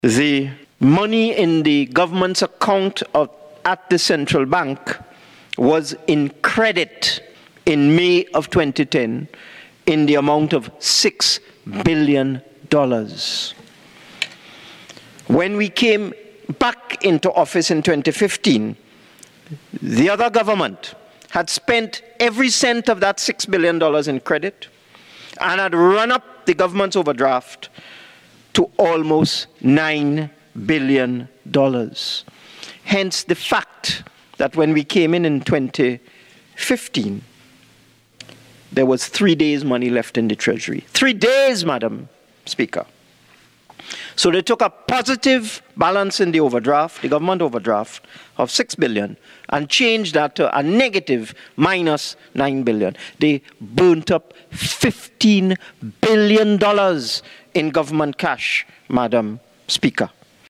The money in the government's account at the central bank was in credit in May of 2010 in the amount of $6 billion. When we came back into office in 2015, the other government had spent every cent of that $6 billion in credit and had run up the government's overdraft to almost $9 billion. Hence the fact that when we came in 2015, there was 3 days' money left in the Treasury. 3 days, Madam Speaker. So they took a positive balance in the overdraft, the government overdraft, of $6 billion, and changed that to a negative minus $9 billion. They burnt up $15 billion in government cash, Madam Speaker.